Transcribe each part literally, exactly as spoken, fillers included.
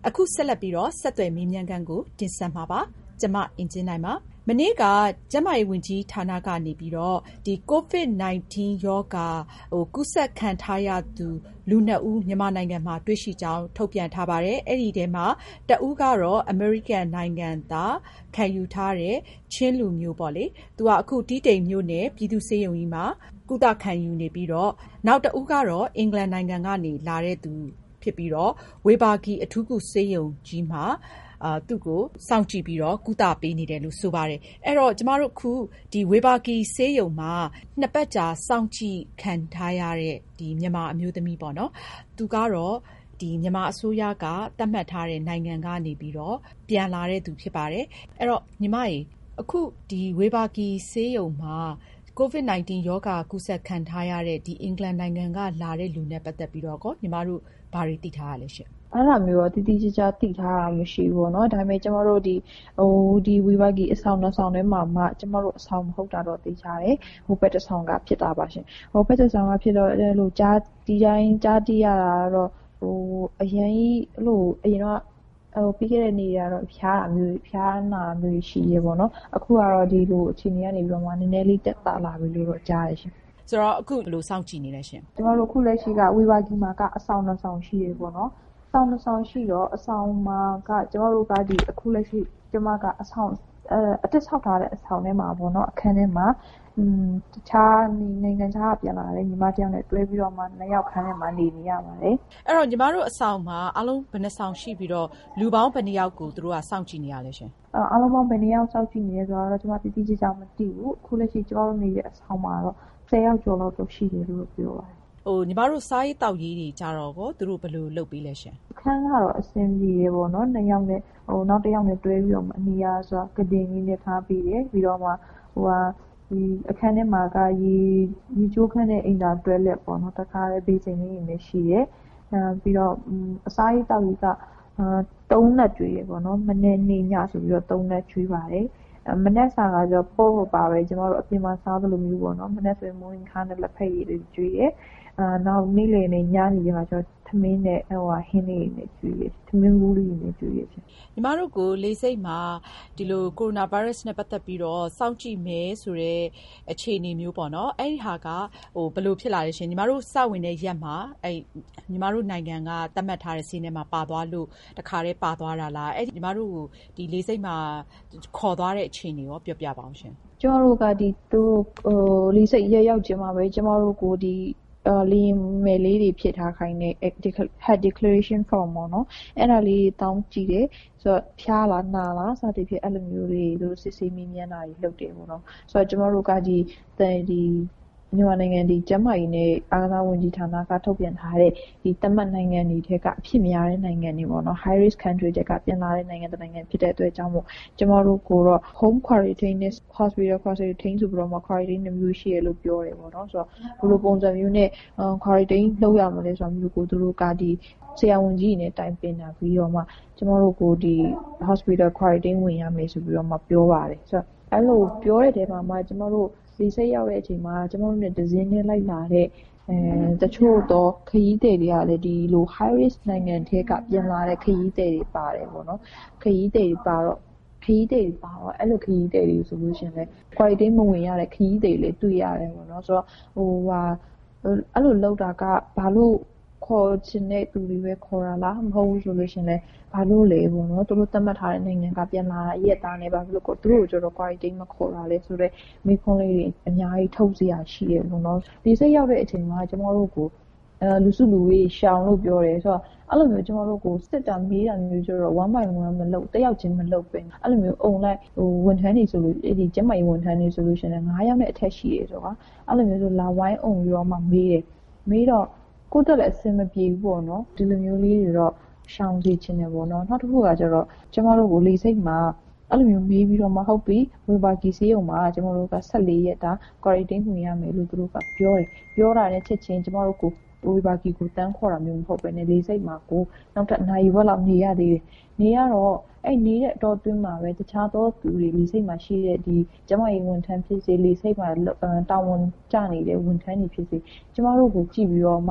အခုဆက်လက်ပြီးတော့ဆက်သွယ်မေးမြန်းခန်းကိုတင်ဆက်မှာပါကျမအင်ဂျင်နိုင်ပါမနေ့ကကျန်းမာရေးဝန်ကြီးဌာနကနေပြီးတော့ဒီ ကိုဗစ် ၁၉ ရောဂါဟိုကူးစက်ခံထားရသူလူနှစ်ဦးမြန်မာနိုင်ငံမှာတွေ့ရှိကြောင်းထုတ်ပြန်ထားပါတယ်အဲ့ဒီထဲမှာတဦးကတော့အမေရိကန်နိုင်ငံသားခံယူထားတဲ့ချင်းလူမျိုးပေါ့လေသူကအခုတီးတိမ်မြို့နယ်ပြည်သူ့ဆေးရုံကြီးမှာကုသခံယူနေပြီးတော့နောက်တဦးကတော့အင်္ဂလန်နိုင်ငံကနေလာတဲ့သူဖြစ်ပြီးတော့ဝေဘာဂီအထူးကုဆေးရုံကြီးမှာအာသူ့ကိုစောင့်ကြည့်ပြီးတော့ကုသပေးနေတယ်လို့ဆိုပါတယ်အဲ့တော့ကျမတို့ခုဒီဝေဘာဂီဆေးရုံမှာနှစ်ပတ်ကြာစောင့်ကြည့်ခံထားရတဲ့ဒီမြန်မာအမျိုးသမီးပေါ့နော်သူကတော့ဒီမြန်မာအစိုးရကသတ်မှတ်ထားတဲ့နိုင်ငံကနေပြီးတော့ပြန်လာတဲ့သူဖြစ်ပါတယ်အဲ့တော့ညီမကြီးအခုဒီဝေဘာဂီဆေးရုံမှာကိုဗစ် ၁၉ ရောဂါကူးစက်ခံထားရတဲ့ဒီအင်္ဂလန်နိုင်ငံကလာတဲ့လူနဲ့ပတ်သက်ပြီးတော့ကောညီမတို့ဘာတွေသိထားရလဲရှင်အဲ့ဒါမျိုးတော့တိတိကျကျသိထားတာမရှိဘူးပေါ့နော်ဒါပေမဲ့ကျမတို့ဒီဟိုဒီဝီဘာဂီအဆောင်နှစ်ဆောင်ထဲမှာမှကျမတို့အဆောင်မဟုတ်တာတော့သိချတယ်ဟိုဘက်တစ်ဆောင်ကဖြစ်တာပါရှင်ဟိုဘက်တစ်ဆောင်ကဖြစ်တော့အဲ့လိုကြားဒီတိုင်းကြားတိရတာတော့ဟိုအရင်ကြီးအဲ့လိုအရင်တော့ဟိုပြီးခဲ့တဲ့နေ့ကတော့ဖျားတာမျိုးဖျားနာမျိုးရှိရေပေါ့နော်အခုကတော့ဒီလိုအချိန်ကြီးကနေပြီးတော့မှနည်းနည်းလေးတက်တာလာပြီလို့တော့ကြားရရှင်ဆိုတော့အခုလိုစောင့်ကြည့်နေလဲရှင်ကျမတို့ခုလက်ရှိကဝီဘာဂီမှာကအဆောင်နှစ်ဆောင်ရှိရေပေါ့နော်ဆောင်းဆောင်ရှိတော့အဆောင်မှာကကျမတို့ကဒီအခုလက်ရှိကျမကအဆောင်အဲအတက်ဆောက်ထားတဲ့အဆောင်ထဲမှာပေါ့နော်အခန်းထဲမှာอืมတခြားနိုင်ငံခြားကပြန်လာတဲ့ညီမတယောက်နဲ့တွဲပြီးတော့မှနှစ်ယောက်ခန်းထဲမှာနေနေရပါတယ်အဲ့တော့ညီမတို့အဆောင်မှာအလုံးဘယ်နှဆောင်ရှိပြီးတော့လူပေါင်းဘယ်နှယောက်ကိုသူတို့ကစောင့်ကြည့်နေရလဲရှင်အလုံးပေါင်းဘယ်နှယောက်စောင့်ကြည့်နေလဲဆိုတော့ကျမတိတိကျကျမသိဘူးအခုလက်ရှိကျမတို့နေတဲ့အဆောင်မှာတော့ဆယ်ယောက်ကျော်လောက်တော့ရှိတယ်လို့ပြောပါတယ်ဟိုညီမတို့စားရေးတောက်ရေးတွေကြတော့ကိုသူတို့ဘယ်လိုလုပ်ပေးလဲရှင်ခန်းကတော့အဆင်ပြေရေပေါ့နော်နှစ်ယောက်နဲ့ဟိုနောက်တစ်ယောက်နဲ့တွဲပြီးတော့အနီးအားဆိုကတင်ကြီးနဲ့ထားပြီးတယ်ပြီးတော့မှဟိုဟာဒီအခန်းထဲမှာကရေရေချိုးခန်းနဲ့အိမ်သာတွဲလက်ပေါ့နော်တခါလေဘေးစင်လေးတွေရှိရဲအဲပြီးတော့အစားရေးတောက်ရေးကအာသုံးလက်ကျွေးရေပေါ့နော်မနေ့နေ့ညဆိုပြီးတော့သုံးလက်ကျွေးပါတယ်မနေ့စာကကြောပို့ပါပဲကျမတို့အပြင်မှာစားသလိုမျိုးပေါ့နော်မနေ့ဆိုရင်မိုးရင်ခါနဲ့လက်ဖက်ရည်တွေကျွေးရဲအာနောက်နေ့လေနဲ့ညနေကျတော့သမင်းနဲ့ဟိုဟာဟင်းလေးနဲ့ကျွေးရသမင်းဘူးလေးနဲ့ကျွေးရချင်းညီမတို့ကိုလေစိတ်မှာဒီလိုကိုရိုနာဗိုင်းရပ်စ်နဲ့ပတ်သက်ပြီးတော့စောင့်ကြည့်မယ်ဆိုတဲ့အခြေအနေမျိုးပေါ့နော်အဲ့ဒီဟာကဟိုဘယ်လိုဖြစ်လာလဲရှင်ညီမတို့စဝင်တဲ့ရက်မှာအဲ့ညီမတို့နိုင်ငံကသတ်မှတ်ထားတဲ့စီးထဲမှာပါသွားလို့တခါတည်းပါသွားတာလားအဲ့ညီမတို့ကိုဒီလေစိတ်မှာခေါ်သွားတဲ့အခြေအနေရောပြောပြပါအောင်ရှင်ကျမတို့ကဒီသူဟိုလေစိတ်ရရောက်ခြင်းမှာပဲကျမတို့ကိုဒီအာလီမယ်လေးတွေဖြစ်ထားခိုင်းတဲ့ head declaration form ပေါ့နော်အဲ့ဒါလေးတောင်းကြည့်တယ်ဆိုတော့ဖျားလားနာလားစသဖြင့်အဲ့လိုမျိုးတွေသူစစ်ဆေးမြင်မြန်တာတွေလုပ်တယ်ပေါ့နော်ဆိုတော့ကျမတို့ကဒီဒီမြန်မာနိုင်ငံဒီကျန်းမာရေးနဲ့အာဏာဝန်ကြီးဌာနကထုတ်ပြန်ထားတဲ့ဒီသတ်မှတ်နိုင်ငံတွေထက်ကအဖြစ်များတဲ့နိုင်ငံတွေပေါ့နော် high risk country တွေကပြန်လာတဲ့နိုင်ငံတစ်နိုင်ငံဖြစ်တဲ့အတွက်ကြောင့်မို့ကျမတို့ကိုတော့ home quarantine နဲ့ hospital quarantine ဆိုပြီးတော့မှ quarantine မျိုးရှိရလို့ပြောတယ်ပေါ့နော်ဆိုတော့ဘယ်လိုပုံစံမျိုးနဲ့ quarantine လုပ်ရမလဲဆိုတာမျိုးကိုသူတို့ကဒီဆရာဝန်ကြီးနဲ့တိုင်ပင်တာပြီးတော့မှကျမတို့ကိုဒီ hospital quarantine ဝင်ရမယ်ဆိုပြီးတော့မှပြောပါတယ်ဆိုတော့အဲ့လိုပြောတဲ့တဲမှာမှကျမတို့ဒီစိတ်ရောက်တဲ့အချိန်မှာကျမတို့နဲ့ဒဇင်းနဲ့လိုက်လာတဲ့အဲတချို့တော့ခရီးသည်တွေကလည်းဒီလို high risk နိုင်ငံထဲကပြန်လာတဲ့ခရီးသည်တွေပါတယ်ပေါ့နော်ခရီးသည်တွေပါတော့ခရီးသည်တွေပါတော့အဲ့လိုခရီးသည်တွေဆိုလို့ရှိရင်လည်း quarantine မဝင်ရတဲ့ခရီးသည်တွေလည်းတွေ့ရတယ်ပေါ့နော်ဆိုတော့ဟိုဟာအဲ့လိုလောက်တာကဘာလို့ခေါ်ချင်တဲ့သူတွေပဲခေါ်တာလားမဟုတ်ဘူးဆိုလို့ရှင်လဲဘာလို့လဲပေါ့နော်သူတို့သတ်မှတ်ထားတဲ့နိုင်ငံကပြန်လာတဲ့ရက်သားနဲ့ဘာလို့ကိုသူတို့ကျတော့ quarantine မခေါ်တာလဲဆိုတော့မိခွန်းလေးတွေအများကြီးထုတ်စရာရှိတယ်ပေါ့နော်ဒီစိတ်ရောက်တဲ့အချိန်မှာကျမတို့ကိုအဲလူစုလူဝေးရှောင်လို့ပြောတယ်ဆိုတော့အဲ့လိုမျိုးကျမတို့ကိုစစ်တာမေးတာမျိုးကျတော့ one by one မလုပ်တယောက်ချင်းမလုပ်ပဲအဲ့လိုမျိုးအုံလိုက်ဟိုဝန်ထမ်းတွေဆိုလို့ဒီကျမကြီးဝန်ထမ်းတွေဆိုလို့ရှင်လဲnineယောက်နဲ့အထက်ရှိတယ်ဆိုတော့အဲ့လိုမျိုးဆိုလာဝိုင်းအုံပြီးတော့မှမေးတယ်မေးတော့ကိုတက်လည်းအဆင်မပြေဘူးပေါ့နော်ဒီလိုမျိုးလေးတွေတော့ရှောင်စီချင်တယ်ပေါ့နော်နောက်တစ်ခုကကျတော့ကျမတို့ကိုလေစိတ်မှာအဲ့လိုမျိုးမေးပြီးတော့မဟုတ်ပြီဝေဘာဂီဆေးရုံမှာကျမတို့ကfourteenရက်တာ quarantine ဝင်ရမယ်လို့သူတို့ကပြောတယ်ပြောတာနဲ့ချက်ချင်းကျမတို့ကိုဝေဘာဂီကိုတန်းခေါ်တာမျိုးမဟုတ်ပဲねလေစိတ်မှာကိုနောက်တစ်နာရီဘက်လောက်နေရသေးတယ်နေရတော့အဲ့နေတဲ့အတော်တွင်းမှာပဲတခြားသောသူတွေလေစိတ်မှာရှိတဲ့ဒီကျမကြီးဝန်ထမ်းဖြစ်စေလေစိတ်မှာတာဝန်ကျနေတဲ့ဝန်ထမ်းတွေဖြစ်စေကျမတို့ကိုကြည့်ပြီးတော့မှဟ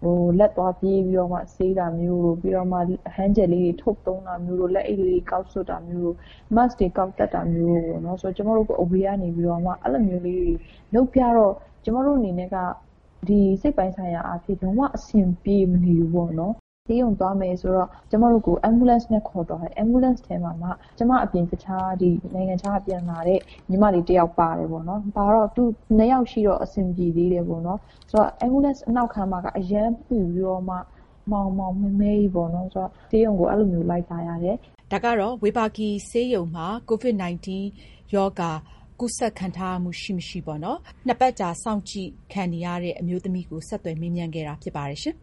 ဟိုလက်သွားပြေးပြီးတော့မှဆေးတာမျိုးတို့ပြီးတော့မှ hand gel လေးတွေထုတ်သုံးတာမျိုးတို့လက်အိတ်လေးကောက်ဆွတ်တာမျိုးတို့ mask တွေကောက်တက်တာမျိုးတို့ပေါ့နော်ဆိုတော့ကျမတို့ကိုအဝေးကနေပြီးတော့မှအဲ့လိုမျိုးလေးတွေလုပ်ပြတော့ကျမတို့အနေနဲ့ကဒီစိတ်ပိုင်းဆိုင်ရာအဖြစ်လုံးဝအဆင်ပြေမနေဘူးပေါ့နော်ဆေးရုံသွားမယ်ဆိုတော့ကျမတို့ကို ambulance နဲ့ခေါ်သွားတယ် ambulance ထဲမှာမှကျမအပြင်တခြားဒီနိုင်ငံခြားပြန်လာတဲ့ညီမလေးတယောက်ပါတယ်ပေါ့နော်။ဒါတော့သူနှစ်ယောက်ရှိတော့အဆင်ပြေသေးတယ်ပေါ့နော်။ဆိုတော့ ambulance အနောက်ခန်းမှာကအရန်ပူပြီးတော့မှမောင်မောင်မဲမဲကြီးပေါ့နော်။ဆိုတော့ဆေးရုံကိုအဲ့လိုမျိုးလိုက်ထားရတယ်။ဒါကတော့ဝေဘာဂီဆေးရုံမှာ ကိုဗစ် ၁၉ ရောဂါကူးစက်ခံထားမှုရှိမရှိပေါ့နော်။နှစ်ပတ်ကြာစောင့်ကြည့်ခံနေရတဲ့အမျိုးသမီးကိုဆက်သွယ်မေးမြန်းခဲ့တာဖြစ်ပါတယ်ရှင်။